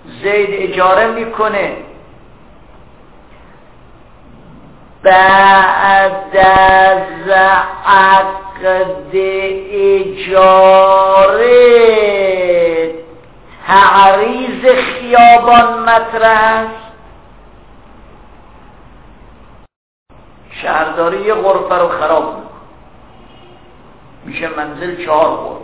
زید اجاره میکنه، بعد از عقد اجاره تعریض خیابان مطرح است. شهرداری یه غرفه رو خراب میکنه، میشه منزل 4 غرفه.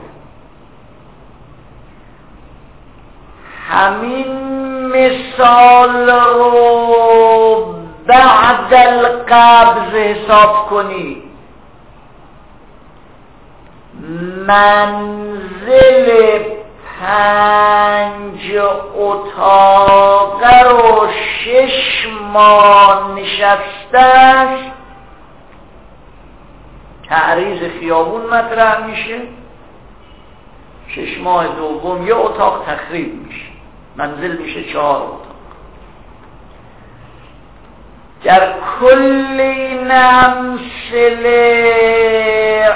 همین مثال رو بعد القبض حساب کنی. منزل 5 اتاقه رو 6 ماه نشسته است، تعریض خیابون مطرح میشه. 6 ماه دوم یه اتاق تخریب میشه، منزل میشه 4 اتاق. در کل این امثله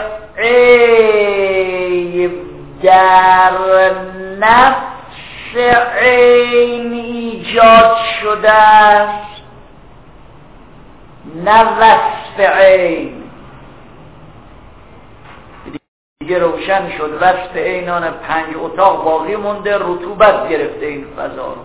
عیب در نفس عین ایجاد شده است، نه وصف عین. دیگه روشن شد وصف عینان 5 اتاق باقی مونده، رطوبت گرفته این فضا رو.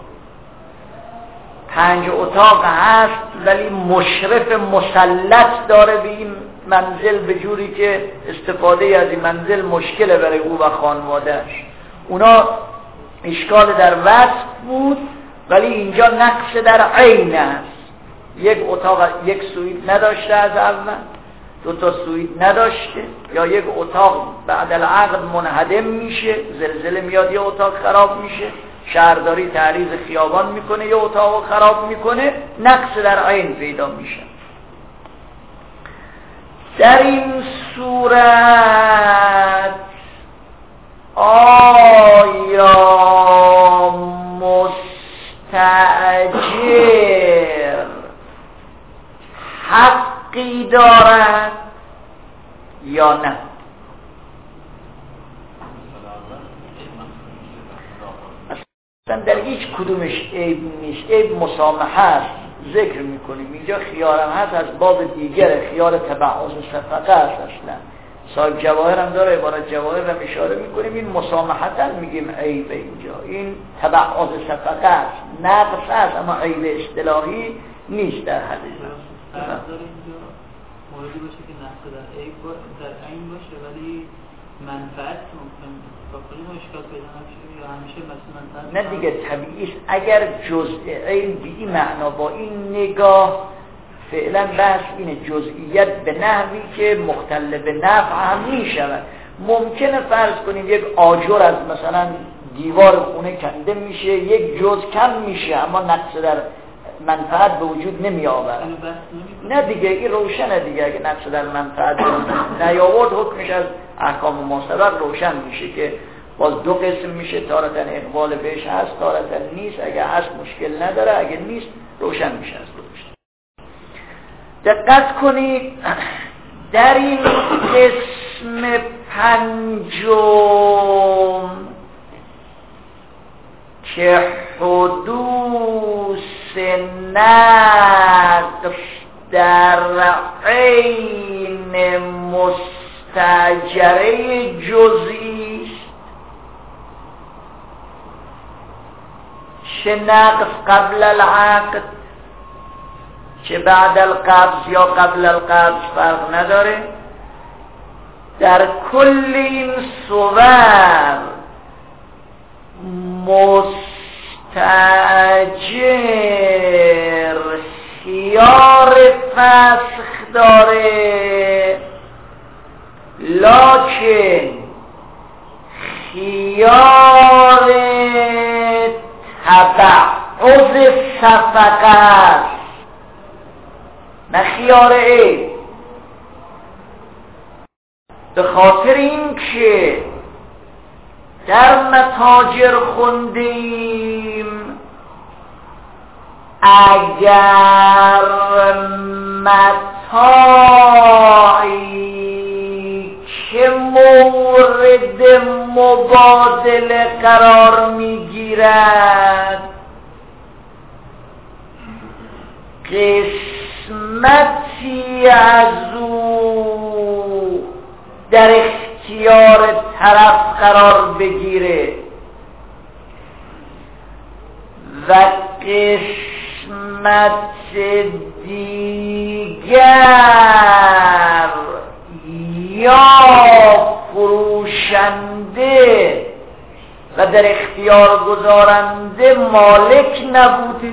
5 اتاق هست ولی مشرف مسلط داره به این منزل، به جوری که استفاده از این منزل مشکله برای او و خانوادهش. اونا اشکال در وصف بود، ولی اینجا نقص در عین است. یک اتاق 1 سویت نداشته از اول، 2 تا سویت نداشته، یا یک اتاق بعد العقد منهدم میشه، زلزله میاد یه اتاق خراب میشه، شهرداری تعریض خیابان میکنه یه اتاق خراب میکنه، نقص در عین پیدا میشه. در این صورت آیا مستأجر حقی دارد یا نه؟ اصلا در هیچ کدومش عیب نیست، عیب مسامحه است. ذکر میکنیم اینجا خیارم هست از باب دیگر، خیار تبعض صفقه است. اصلا صاحب جواهر هم داره، عبارت جواهر هم اشاره میکنیم این مسامحتا میگیم عیب. اینجا این تبعض صفقه است، نقص است، اما عیب اصطلاحی نیست در حدیث. موردی باشه که نقص در عیب در عین باشه ولی منفعت ممکن کافری مشکل پیدا نشه یا همیشه مثلا نه دیگه طبیعیست. اگر جزء عین به این معنا با این نگاه، فعلا بحث اینه جزئیت به نحوی که مختل به نفع هم میشود. ممکنه فرض کنیم یک آجر از مثلا دیوار خونه کنده میشه، یک جزء کم میشه، اما نقص در منفعت به وجود نمی آورد. نه دیگه این روشنه دیگه. اگه نقص در منفعت نیاورد حکمش از احکام مستبق روشن میشه که باز 2 قسم میشه، تارتاً اقبال بهش هست، تارتاً نیست. اگه هست مشکل نداره، اگه نیست روشن میشه از روشن. دقت کنید در این قسم 5 که حدوث نقص در عین مستأجره جزئی است، چه نقص قبل العقد چه بعد القبض یا قبل القبض فرق نداره. در کل این صور مستأجر خیار فسخ داره، لکن خیار تبعض صفقه است، نه خیار عیب. به خاطر این که در متاجر خوندیم اگر متاعی که مورد مبادله قرار میگیرد قسمتی از او در اختیار طرف قرار بگیره و قسمت دیگر یا فروشنده و در اختیار گذارنده مالک نبوده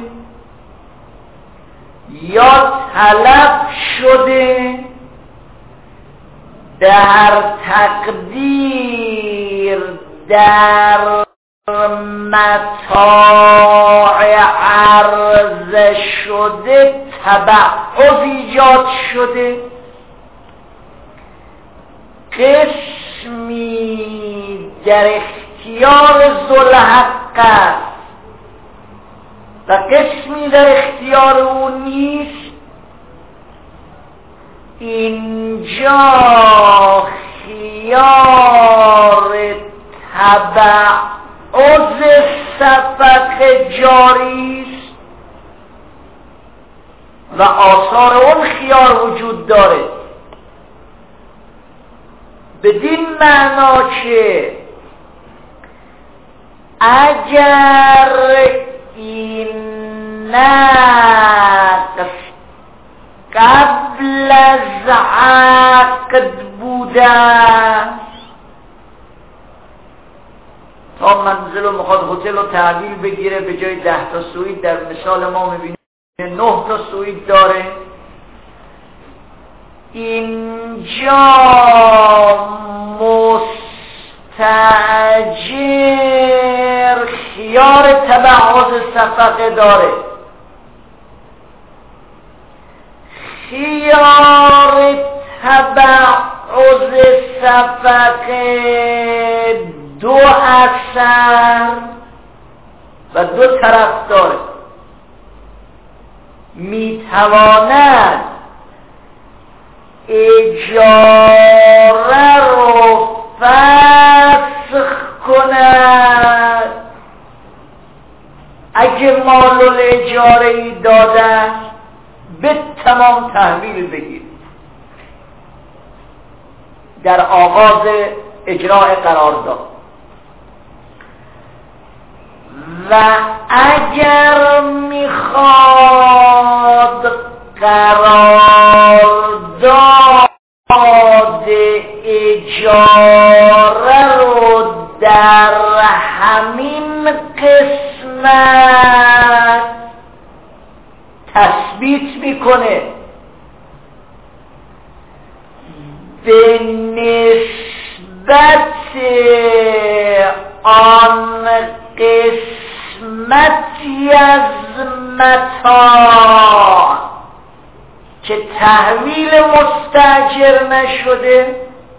یا طلب شده، در تقدیر در متاع عرضه شده تبعض ایجاد شده، قسمی در اختیار ذوالحق است و قسمی در اختیار او نیست. اینجا خیار تبعض صفق جاری است و آثار اون خیار وجود داره، بدین معنا که اگر این نقص قبل از عقد بوده تا منزل و مخواد هتل رو تحویل بگیره، به جای 10 تا سویت در مثال ما میبینیم 9 تا سویت داره، اینجا مستأجر خیار تبعض صفقه داره. خیار تبعض صفقه 2 اثر و 2 طرف داره. میتواند اجاره رو فسخ کند اگه مال الاجاره ای دادن به تمام تحویل بگیر در آغاز اجراع قرارداد، و اگر میخواد قرارداد اجاره رو در همین قسمت تثبیت میکنه به نسبت آن قسمتی از متاع که تحویل مستاجر نشده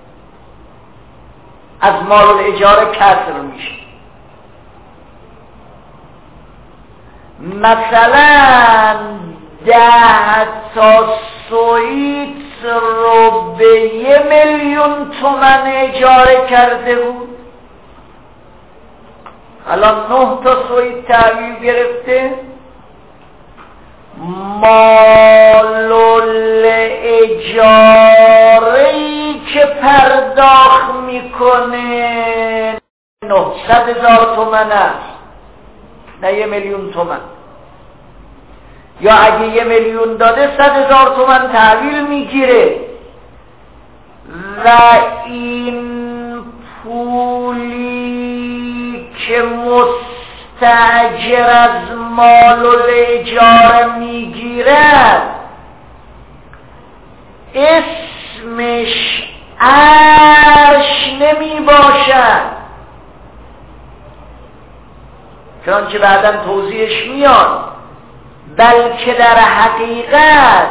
از مال الاجاره کسر میشه. مثلا 10 تا سویت رو به 1,000,000 تومان اجاره کرده بود، الان 9 تا سویت تحویل گرفته، مال الاجاره‌ای که پرداخت میکنه 900,000 تومان است، نه 1,000,000 تومان. یا اگه 1,000,000 داده 100,000 تومان تحویل میگیره و این پولی که مستاجر از مال الاجاره میگیرد اسمش عرش نمی باشد، چنانچه بعداً توضیحش میاد، بلکه در حقیقت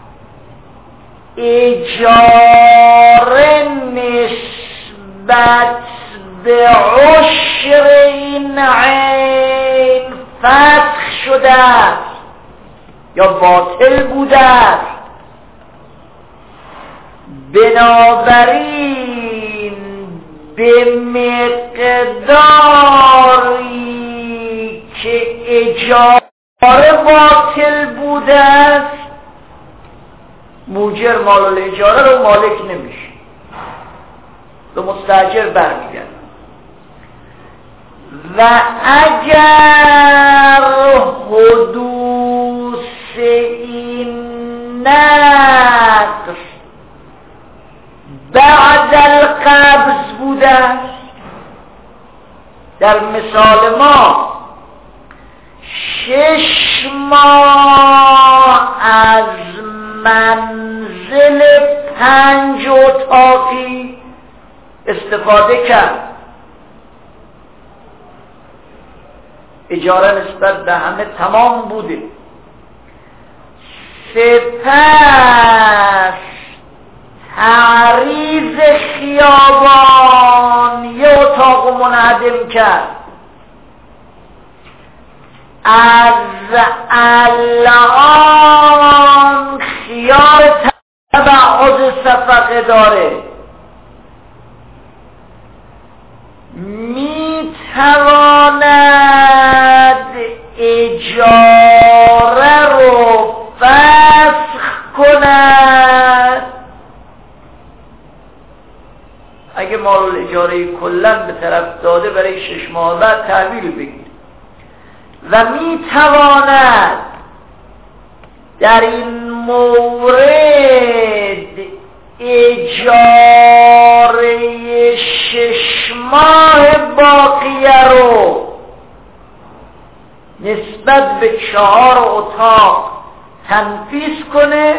اجاره نسبت به عشر این عین فتح شده است یا باطل بوده است. بنابراین به مقداری که اجاره باطل بوده است، موجر مال الاجاره رو مالک نمیشه، به مستاجر برمیگرده. و اگر حدوث این نقص بعد القبض بوده است، در مثال ما 6 ماه از منزل 5 اتاقی استفاده کرد، اجاره نسبت به همه تمام بوده، سپس تعریض خیابان یه اتاق منهدم کرد، از الان خیار تبعض صفقه داره، میتواند اجاره رو فسخ کند اگه مال الاجاره کلن به طرف داده برای 6 ماه بعد تحویل بگیره، و میتواند در این مورد اجاره 6 ماه باقیه رو نسبت به 4 اتاق تنفیذ کنه،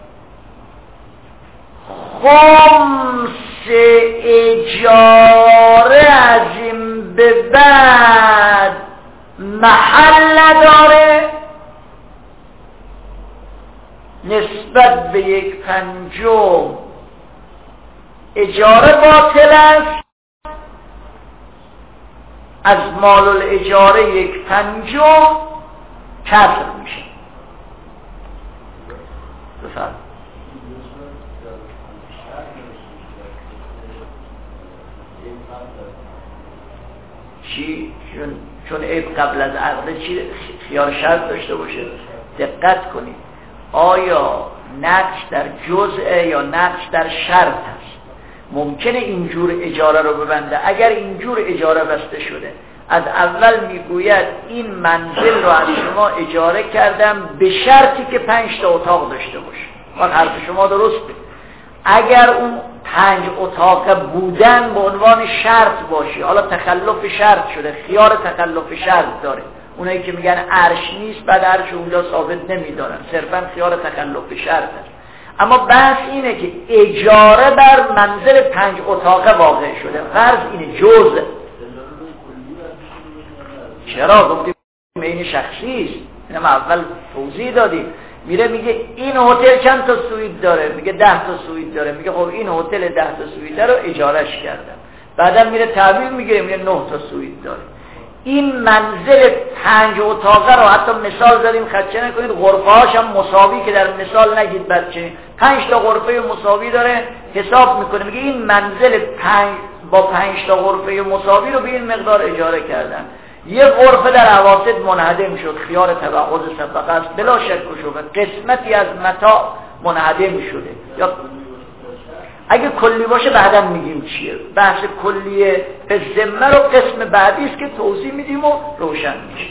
خمس اجاره از این به بعد محل نداره، نسبت به 1/5 اجاره باطل است، از مال الاجاره 1/5 کسر میشه. بفرمایید. چی؟ چون عیب قبل از عقد چی خیار شرط داشته باشه؟ دقت کنید، آیا نقش در جزء یا نقش در شرط هست؟ ممکنه اینجور اجاره رو ببنده. اگر اینجور اجاره بسته شده، از اول میگوید این منزل رو از شما اجاره کردم به شرطی که 5 تا اتاق داشته باشه. وقت حرف شما درسته. اگر اون 5 اتاق بودن به عنوان شرط باشه، حالا تخلف شرط شده، خیار تخلف شرط داره، اونایی که میگن عرش نیست، بعد عرش اونجا ثابت نمیدارن، صرفا خیار تخلف شرط هست. اما بحث اینه که اجاره بر منزل 5 اتاق واقع شده، فرض اینه جزء. چرا؟ گفتیم این شخصی است، اینم اول توضیح دادیم. میره میگه این هتل چند تا سویت داره، میگه 10 تا سویت داره، میگه خب این هتل 10 تا سویت رو اجارهش کردم. بعدم میره تحویل میگیره، میگه 9 تا سویت داره. این منزل 5 اتاقه رو حتی مثال زدیم، خدشه نکنید، غرفه‌هاش هم مساوی، که در مثال نگید بچه 5 تا غرفه مساوی داره، حساب میکنه، میگه این منزل 5 با 5 تا غرفه مساوی رو به این مقدار اجاره کردن. یه غرفه در اواسط منهدم شد، خیار تبعض صفقه است، بلا شک و شبهه قسمتی از متاع منهدم شده. یا اگه کلی باشه بعدا میگیم چیه، بحث کلیه به ذمه رو قسم بعدی است که توضیح میدیم و روشن میشه.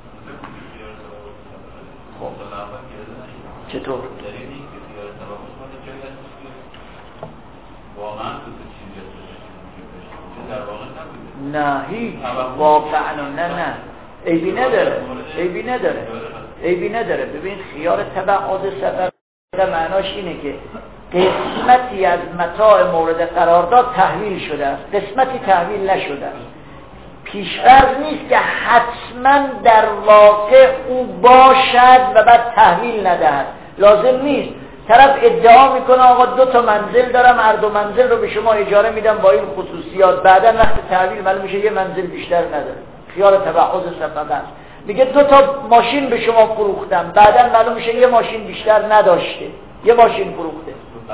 خب چطور؟ نه هیچ واقعا نه عیبی نداره. ببین خیار تبعض صفقه معناش اینه که قسمتی از متاع مورد قرارداد تحویل شده است، قسمتی تحویل نشده است. پیش‌فرض نیست که حتما در واقع او باشد و بعد تحویل ندهد، لازم نیست. طرف ادعا میکنه آقا 2 تا منزل دارم، هر 2 منزل رو به شما اجاره میدم با این خصوصیات، بعدا وقت تحویل معلوم میشه یه منزل بیشتر نداره، خیار تبعض صفقه است. میگه 2 تا ماشین به شما فروختم، بعدا معلوم میشه یه ماشین بیشتر نداشته، یه ماشین فروخته.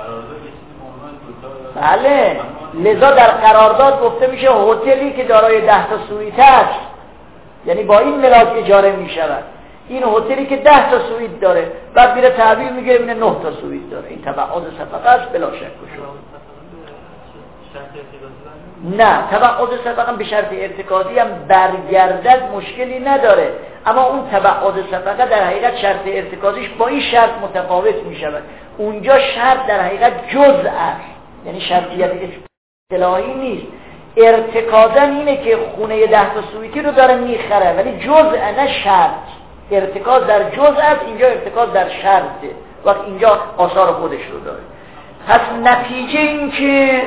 بله، لذا در قرارداد گفته میشه هتلی که دارای 10 تا سویت است، یعنی با این ملاک اجاره میشود. این هتلی که 10 تا سویت داره، بعد میره تعبیر میگه اینه 9 تا سویت داره. این تبعات صفقه است بلا شک. نه، تبعات صفقه به شرط ارتکازی هم برگردد مشکلی نداره، اما اون تبعات صفقه در حقیقت شرط ارتکازیش با این شرط متفاوت میشود. اونجا شرط در حقیقت جزء است، یعنی شرطیت اصطلاحی نیست. ارتکازن اینه که خونه 10 تا سویتی رو داره میخره، ولی جزء نه شرط. ارتکاز در جزء است، اینجا ارتکاز در شرطه، وقت اینجا آثار خودش رو داره. پس نتیجه این که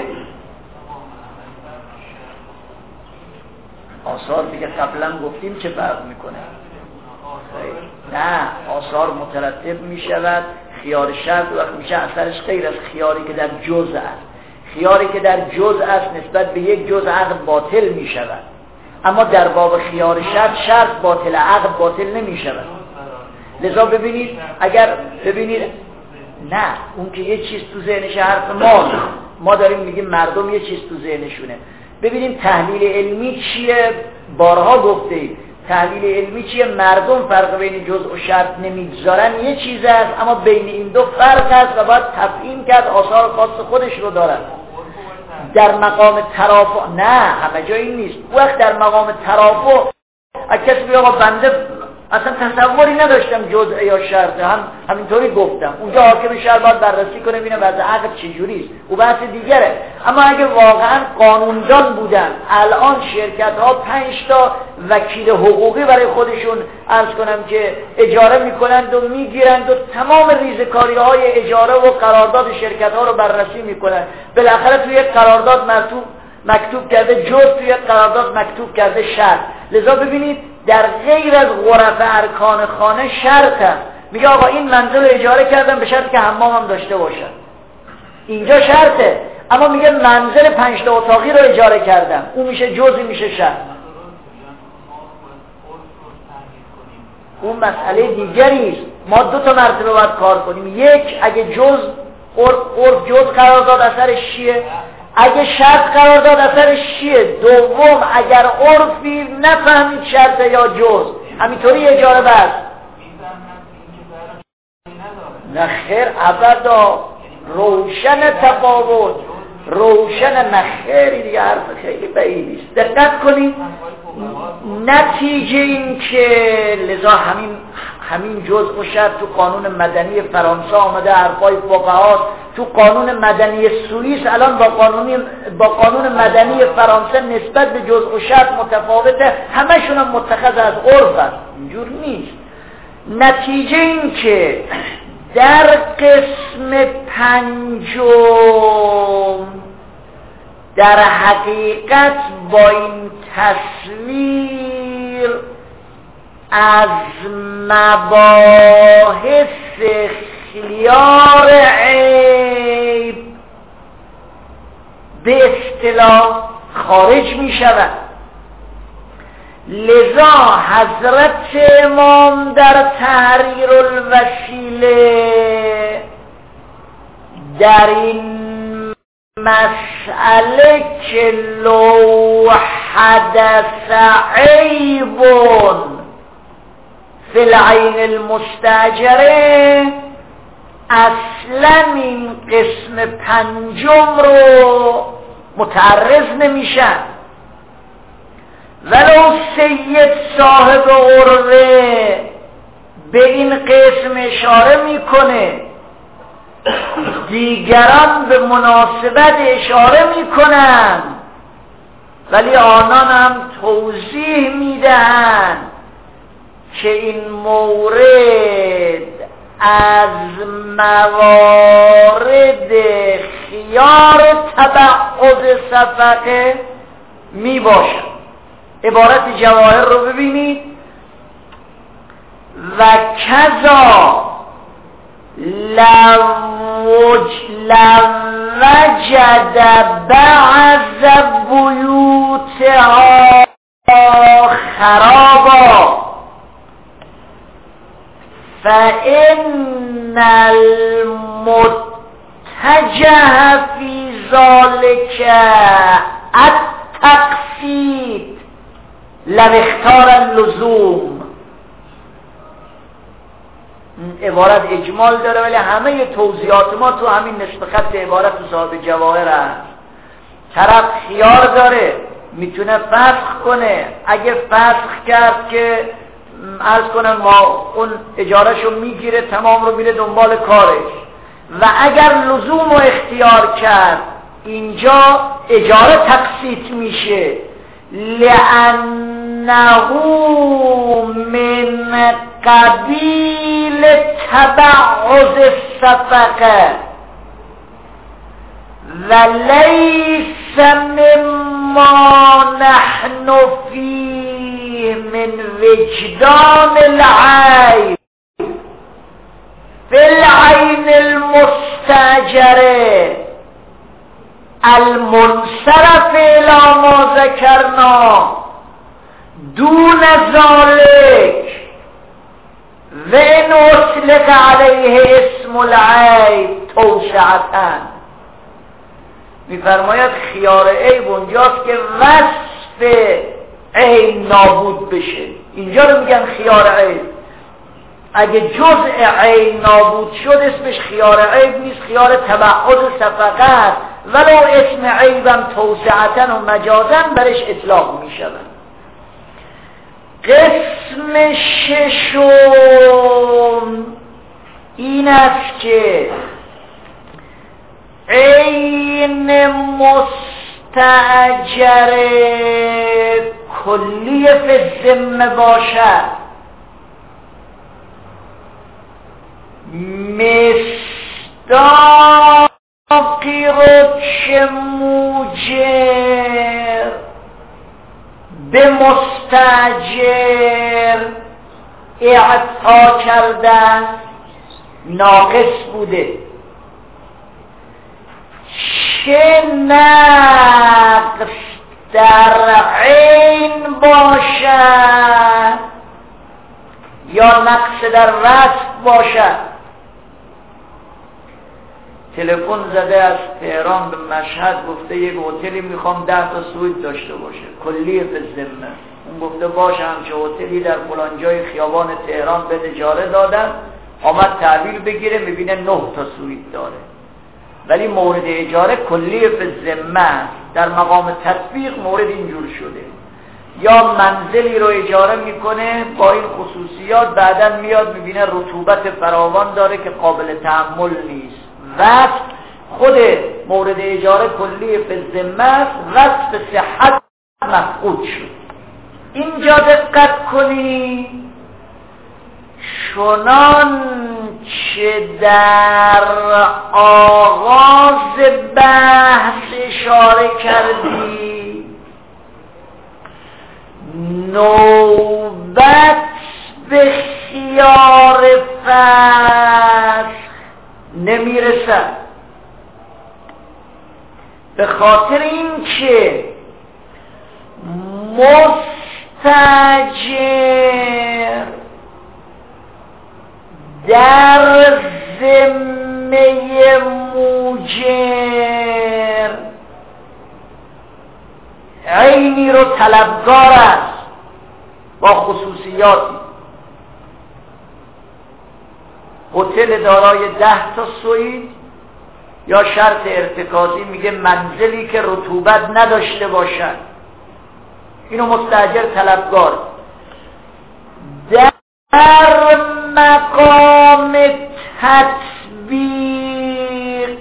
آثار دیگه قبلا گفتیم چه فرق میکنه. نه، آثار مترتب میشود، خیار شرط وقت میشه اثرش غیر از خیاری که در جزء است. خیاری که در جزء است نسبت به یک جزء عقد باطل میشود، اما در باب خیار شرط باطل، عقد باطل نمیشود. لذا ببینید، اگر ببینید، نه اون که یه چیز تو ذهنش، حرف ما داریم میگیم مردم یه چیز تو ذهنشونه. ببینیم تحلیل علمی چیه، بارها گفتیم تحلیل علمی چیه. مردم فرق بین جزء و شرط نمیگذارن، یه چیز است، اما بین این دو فرق است و باید تفهیم کرد، آثار خاص خودش رو دارن. در مقام ترافع نه، همه جا این نیست. وقت در مقام ترافع اگه کسی بگه آقا بنده اصلا تصوری نداشتم جزء یا شرط، همینطوری گفتم، اونجا حاکم شهر باید بررسی کنه ببینه وضع عقد چجوریست، او بحث دیگره. اما اگه واقعا قانوندان بودن، الان شرکت ها 5 تا وکیل حقوقی برای خودشون عرض کنم که اجاره میکنند و میگیرند و تمام ریزکاری های اجاره و قرارداد شرکت ها رو بررسی میکنند، بالاخره توی قرارداد مکتوب کرده جزء، توی قرارداد مکتوب کرده شرط. لذا ببینید در غیر از غرف ارکان خانه شرط هست. میگه آقا این منزل رو اجاره کردم به شرط که حمام هم داشته باشد، اینجا شرطه. اما میگه منزل 5 تا اتاقی رو اجاره کردم، اون میشه جزئی، میشه شرط. اون مسئله دیگری است. ما 2 تا مرتبه باید کار کنیم. یک، اگه عرف جز قرار داد اثرش چیه؟ اگه شرط قرار داد اثرش چیه؟ دوم، اگر عرفی نفهمید شرط یا جز، همینطوری اجاره بس. نه خیر، ابدا روشن تفاوت، روشن نخیری دیگه، حرف خیلی بعیدی است. دقت کنید، نتیجه این که لذا همین جزء و شرط تو قانون مدنی فرانسه آمده، حرفای فقهاست. تو قانون مدنی سوئیس الان با قانون مدنی فرانسه نسبت به جزء و شرط متفاوته، همشون هم متخذ از عرف است، اینجور نیست. نتیجه این که در قسم 5 در حقیقت با این تصویر از مباحث خیار عیب به اصطلاح خارج می شود. لذا حضرت امام در تحریر الوسیله در این مسئله که لو حدث عیب فی العین المستاجره، اصلا این قسم 5 رو متعرض نمیشن. ولو سید صاحب عروه به این قسم اشاره میکنه، دیگران به مناسبت اشاره میکنن، ولی آنان هم توضیح میدن که این مورد از موارد خیار تبعض صفقه می باشد. عبارت جواهر رو ببینید. و کذا لوجد بعض بیوتها خرابا فإن المتجه في ذلك التقسيط لو اختار اللزوم. عبارت اجمال داره ولی همه توضیحات ما تو همین نصف خط عبارت تو صاحب جواهر هست. طرف خیار داره میتونه فسخ کنه، اگه فسخ کرد که عرض کنم ما اون اجارهشو میگیره تمام رو میره دنبال کارش، و اگر لزوم و اختیار کرد اینجا اجاره تقسیط میشه، لأنه من قبیل تبعض الصفقه و لیس مما نحن فيه من وجدان العیب فی العین المستأجره المنصرف الى ما ذکرنا دون ذلك و ان اطلق علیه اسم العیب توسعة. میفرماید خیار عیب اونجاست که وصف عین نابود بشه، اینجا رو میگن خیار عیب. اگه جزء عین نابود شد اسمش خیار عیب نیست، خیار تبعض صفقه است، ولو اسم عیبم توسعة و مجازا برش اطلاق میشود. قسم ششم این است که عین مستأجر کلی فی الذمه باشد، مصداقی رو که موجر به مستأجر اعطا کردن ناقص بوده، چه نقص در عین باشد یا نقص در وصف باشد. تلفن زده از تهران به مشهد گفته یک هتلی میخوام 10 تا سویت داشته باشه کلی فی الذمه. اون گفته باشه همچه هتلی در فلان جای خیابان تهران به اجاره دادن، آمد تحویل بگیره میبینه 9 تا سویت داره ولی مورد اجاره کلی فی الذمه است. در مقام تطبیق مورد اینجور شده، یا منزلی رو اجاره میکنه با این خصوصیات، بعداً میاد میبینه رطوبت فراوان داره که قابل تحمل نیست، وصف خود مورد اجاره کلی فی الذمه است، وصف صحت مفقود شد. اینجا دقت کنی چنان چه در آغاز بحث اشاره کردی نوبت به خیار فسخ نمیرسد، به خاطر این که مستأجر در ذمه موجر عینی رو طلبگار است با خصوصیاتی. هتل دارای 10 تا سویت، یا شرط ارتکازی میگه منزلی که رطوبت نداشته باشد، اینو مستأجر طلبگار. در مقام تطبیق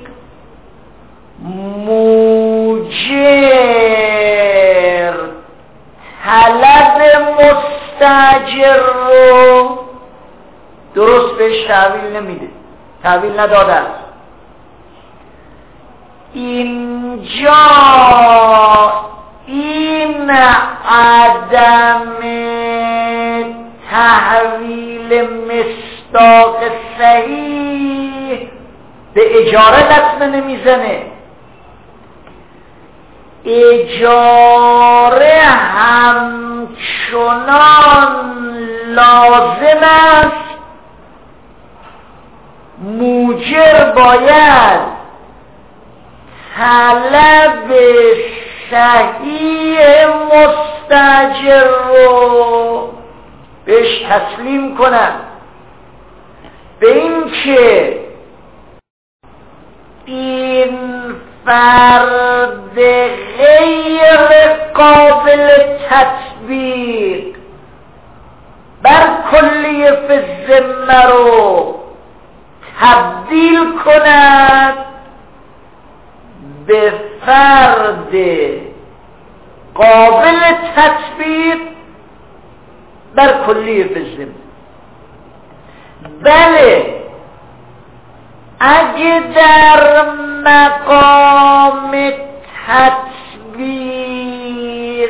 موجر طلب مستأجر رو درست بهش تحویل نمیده، تحویل نداده است. اینجا این عدم تحویل مصداق صحیح به اجاره لطمه نمیزنه. اجاره همچنان لازم است، موجر باید طلب صحیح مستأجر رو بهش تسلیم کنن. به این که این فرد غیر قابل تطبیق بر کلیه فی الذمه رو تبدیل کند به فرد قابل تطبیق بر کلیه فی الذمه. بله، اگه در مقام تطبیق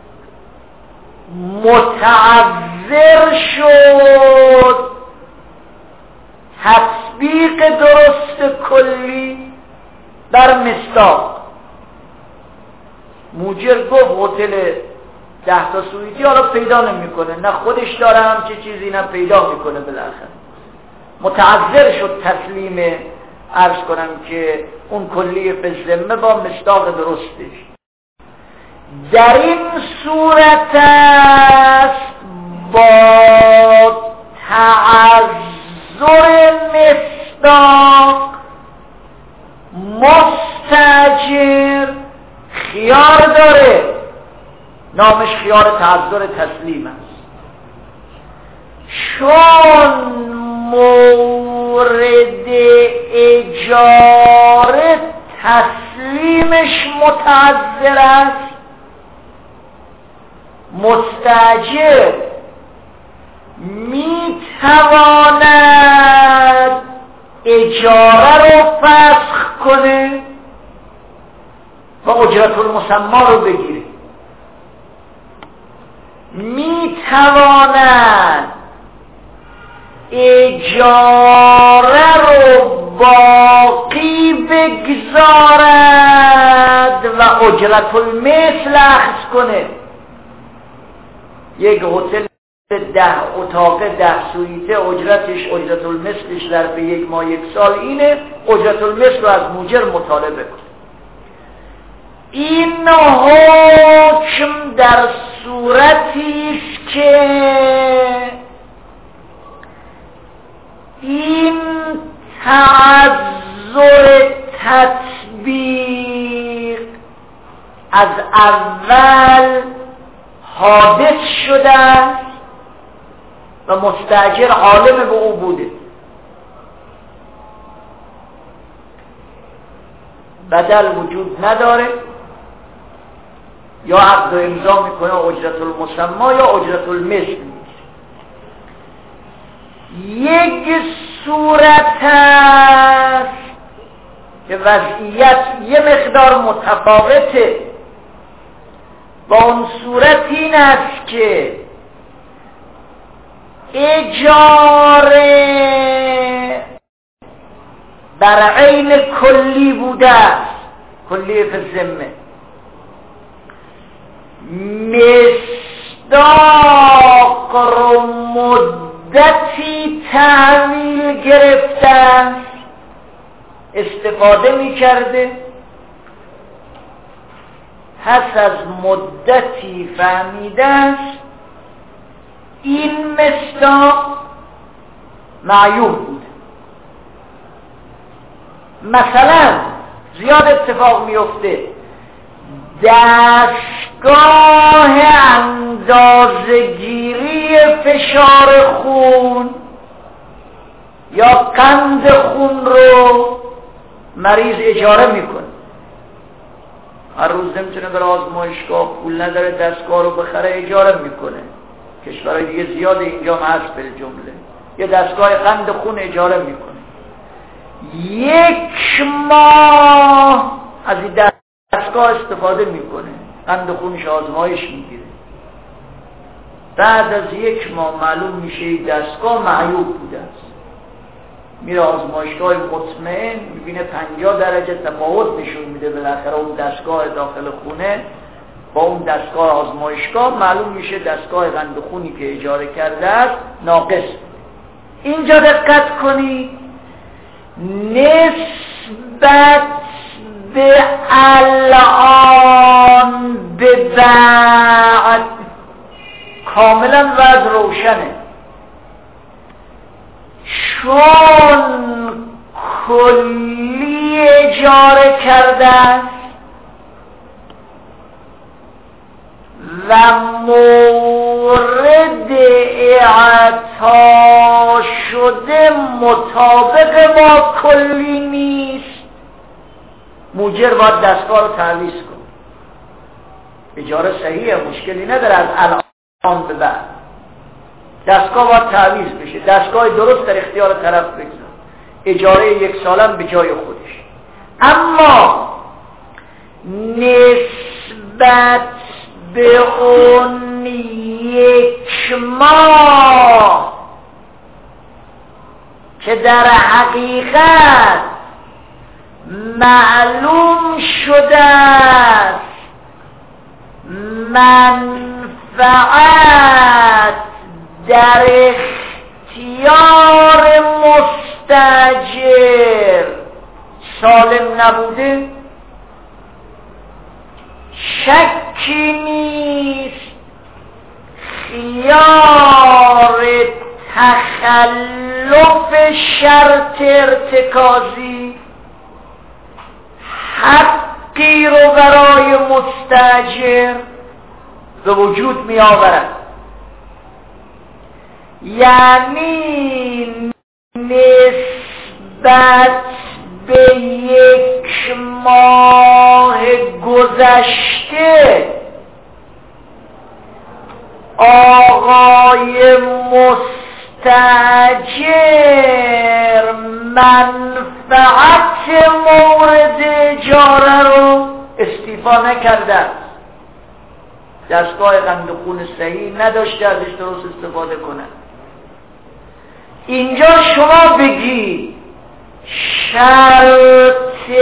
متعذر شد تطبیق درست کلی بر مصداق، موجر گفت هتل 10 تا سویتی حالا پیدا نمیکنه، نه خودش داره همچه چیزی نه پیدا میکنه، بالاخره متعذر شد تسلیم عرض کنم که اون کلیه فی الذمه با مصداق درستش. در این صورت است با تعذر مصداق مستاجر خیار داره، نامش خیار تعذر تسلیم است، چون مورد اجاره تسلیمش متعذر است. مستاجر میتواند اجاره رو فسخ کنه و اجرت المسمى رو بگیره، میتواند اجاره رو باقی بگذارد و اجرت المثل اخذ کنه. یک هتل 10 اتاق 10 سویته اجرتش اجرت المثلش ظرف 1 ماه 1 سال اینه، اجرت المثل رو از موجر مطالبه کنه. این حکم در صورتی است که این تعذر تطبیق از اول حادث شده است و مستاجر عالم به او بوده، بدل وجود نداره، یا عقد و امضا میکنه اجرت المسمى یا اجرت المثل. یک صورت است که وضعیت یه مقدار متفاوته، با اون صورت این است که اجاره بر عین کلی بوده است، کلی فی الذمه، مصداق رو مدتی تحویل گرفته است، استفاده می کرده، پس از مدتی فهمیده است این مصداق معیوب بود. مثلا زیاد اتفاق میفته دستگاه اندازه‌گیری فشار خون یا قند خون رو مریض اجاره میکنه، هر روز نمیتونه بره آزمایشگاه، پول نداره دستگاه رو بخره، اجاره میکنه. کشورهای دیگه زیاد اینجا هست به جمله، یه دستگاه قند خون اجاره میکنه، 1 ماه از این دستگاه استفاده میکنه، قند خونش آزمایش میگیره، بعد از 1 ماه معلوم میشه این دستگاه معیوب بوده است، میره آزمایشگاه مطمئن میبینه 50 درجه تفاوت نشون میده، بالاخره اون دستگاه داخل خونه با اون دستگاه آزمایشگاه معلوم میشه دستگاه قند خونی که اجاره کرده است ناقص. اینجا دقت کنید، نسبت به الان به بعد کاملا وضع روشنه، چون کلی اجاره کرده است و مورد اعطا شده مطابق با کلی نیست، موجر باید دستگاه رو تعویض کنه. اجاره صحیحه، مشکلی نداره، از الان به بعد دستگاه باید تعویض بشه، دستگاه درست در اختیار طرف بگذار، اجاره 1 سالم به جای خودش. اما نسبت به اون 1 ماه که در حقیقت معلوم شده است منفعت در اختیار مستاجر سالم نبوده، شکی نیست خیار تخلف شرط ارتکازی حقی رو برای مستاجر به وجود می آورد. یعنی نسبت به 1 ماه گذشته آقای مستاجر منفعت مورد اجاره رو استیفا نکرده است، دستگاه قند خون صحیح نداشته ازش درست استفاده کنه. اینجا شما بگی شرط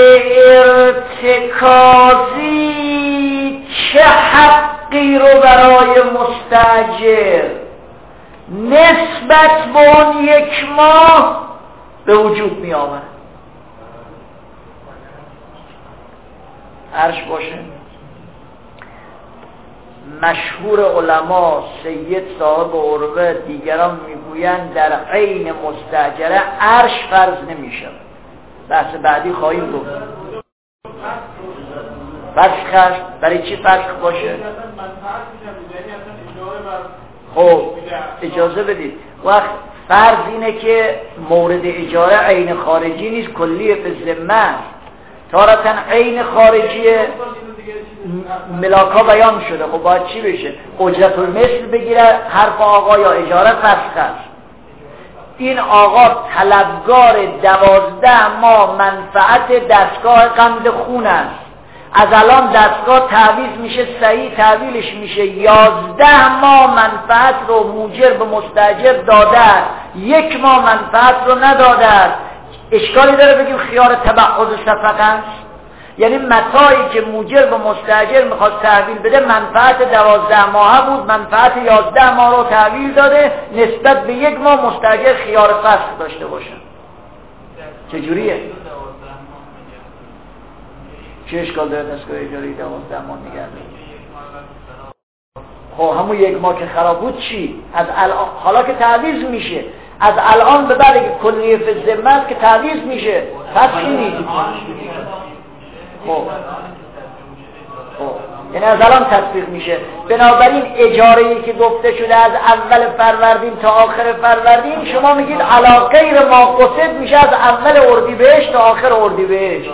ارتکازی چه حقی رو برای مستاجر نسبت به اون 1 ماه به وجود می آورد؟ عرش باشه. مشهور علما سید صاحب عروه دیگران میگویند در عین مستاجره عرش فرض نمیشه. بحث بعدی خواهیم گفت. فسخ برای چی فسخ باشه؟ خب اجازه بدید. وقت فرض اینه که مورد اجاره عین خارجی نیست، کلیه به ذمه است. تارتاً عین خارجیه ملاکا بیان شده. خب باید چی بشه؟ اجرت المثل بگیره حرف آقا یا اجاره فسخ است. این آقا طلبگار 12 ماه منفعت دستگاه قند خون است. از الان دستگاه تعویض میشه، صحیح تحویلش میشه. 11 ماه منفعت رو موجر به مستاجر داده است، 1 ماه منفعت رو نداده است. اشکالی داره بگیم خیار تبعض صفقه است؟ یعنی متاعی که موجر به مستاجر میخواد تحویل بده منفعت 12 ماه بود، منفعت 11 ماه رو تحویل داده، نسبت به 1 ماه مستاجر خیار فسخ داشته باشه. چجوریه؟ چه اشکال داره دستگاه اجاره 12 ماه نگه داره؟ خب همون 1 ماه که خراب بود چی؟ از الان حالا که تعویض میشه، از الان به بعد که کلیه فی ذمه که تعویض میشه فسخی نیست. خب یعنی از الان تطبیق میشه. بنابراین اجاره‌ای که گفته شده از اول فروردین تا آخر فروردین، شما میگید علی غیر ما قصد میشه از اول اردیبهشت تا آخر اردیبهشت.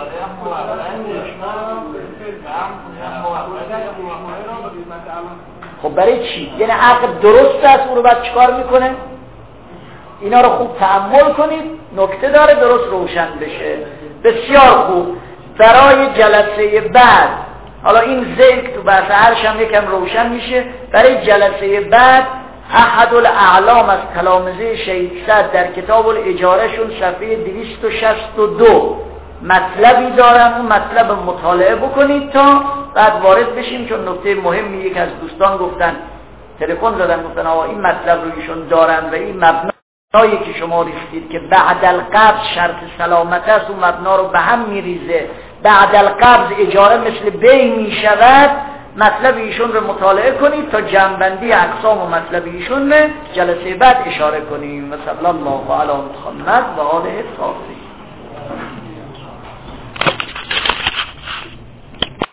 خب برای چی؟ یعنی عقد درست است، او رو بعد چیکار میکنه؟ اینا رو خوب تأمل کنید، نکته داره درست روشن بشه. بسیار خوب. برای جلسه بعد، حالا این ذکر تو بحث عرش هم یکم روشن میشه، برای جلسه بعد احد الاعلام از تلامذه شیخ سعد در کتاب الاجارهشون صفحه 262 مطلبی دارن، اون مطلب مطالعه بکنید تا بعد وارد بشیم. چون نکته مهمی یک از دوستان گفتن، تلفن زدن گفتن آقا این مطلب رو ایشون دارن و این مبنایی که شما ریختید که بعد القبض شرط سلامت است، اون مبنا رو به هم میریزه. بعد القبض اجاره مثل بی میشود، مطلب ایشون رو مطالعه کنید تا جمع‌بندی اقسام و مطلب ایشون جلسه بعد اشاره کنیم. و صلی الله علی محمد و آله الطاهرین.